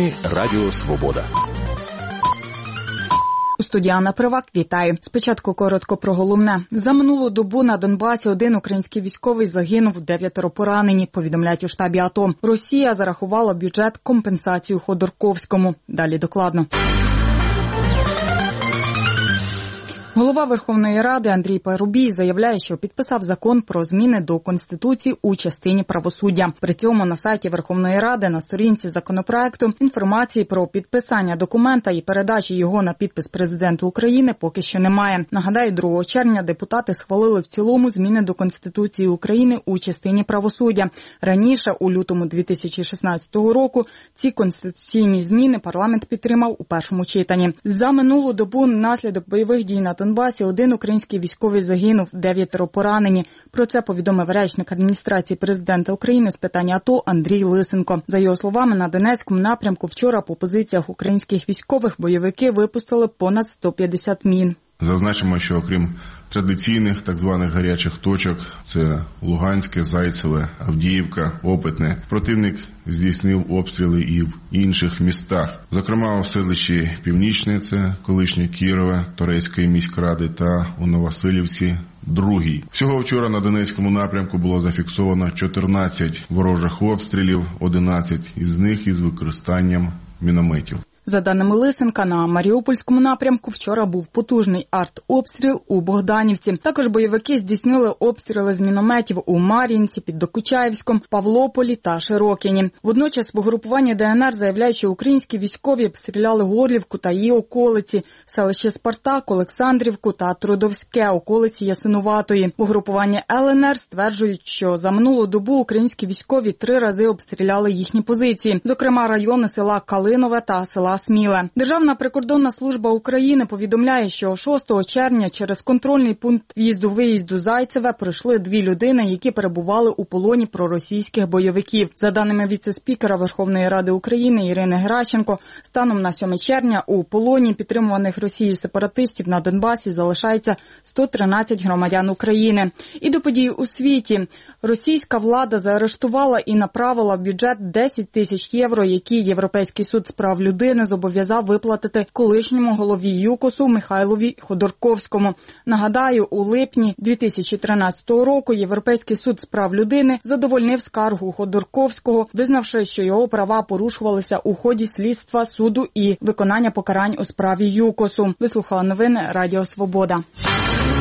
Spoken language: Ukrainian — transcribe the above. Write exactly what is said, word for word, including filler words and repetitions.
Новини Радіо Свобода. У студії Анна Привак, вітаю. Спочатку коротко про головне. За минулу добу на Донбасі один український військовий загинув, дев'ятеро поранені, повідомляють у штабі АТО. Росія зарахувала в бюджет компенсацію Ходорковському. Далі докладно. Голова Верховної Ради Андрій Парубій заявляє, що підписав закон про зміни до Конституції у частині правосуддя. При цьому на сайті Верховної Ради на сторінці законопроекту інформації про підписання документа і передачі його на підпис президенту України поки що немає. Нагадаю, другого червня депутати схвалили в цілому зміни до Конституції України у частині правосуддя. Раніше, у лютому дві тисячі шістнадцятого року, ці конституційні зміни парламент підтримав у першому читанні. За минулу добу внаслідок бойових дій на Донбасі один український військовий загинув, дев'ятеро поранені. Про це повідомив речник адміністрації президента України з питань АТО Андрій Лисенко. За його словами, на Донецькому напрямку вчора по позиціях українських військових бойовики випустили понад сто п'ятдесят мін. Зазначимо, що окрім традиційних так званих гарячих точок, це Луганське, Зайцеве, Авдіївка, Опитне, противник здійснив обстріли і в інших містах. Зокрема, у селищі Північне, це колишнє Кірове, Торецької міськради та у Новосилівці, Другій. Всього вчора на Донецькому напрямку було зафіксовано чотирнадцять ворожих обстрілів, одинадцять із них із використанням мінометів. За даними Лисенка, на Маріупольському напрямку вчора був потужний артобстріл у Богданівці. Також бойовики здійснили обстріли з мінометів у Мар'їнці, під Докучаєвськом, Павлополі та Широкіні. Водночас в угрупуванні ДНР заявляють, що українські військові обстріляли Горлівку та її околиці, селище Спартак, Олександрівку та Трудовське, околиці Ясинуватої. В угрупуванні ЛНР стверджують, що за минулу добу українські військові три рази обстріляли їхні позиції, зокрема райони села Калинове та села Сміле. Державна прикордонна служба України повідомляє, що шостого червня через контрольний пункт в'їзду-виїзду Зайцеве пройшли дві людини, які перебували у полоні проросійських бойовиків. За даними віце-спікера Верховної Ради України Ірини Геращенко, станом на сьоме червня у полоні підтримуваних Росією сепаратистів на Донбасі залишається сто тринадцять громадян України. І до подій у світі. Російська влада заарештувала і направила в бюджет десять тисяч євро, які Європейський суд з прав людини зобов'язав виплатити колишньому голові ЮКОСу Михайлові Ходорковському. Нагадаю, у липні дві тисячі тринадцятого року Європейський суд з прав людини задовольнив скаргу Ходорковського, визнавши, що його права порушувалися у ході слідства суду і виконання покарань у справі ЮКОСу. Вислухала новини Радіо Свобода.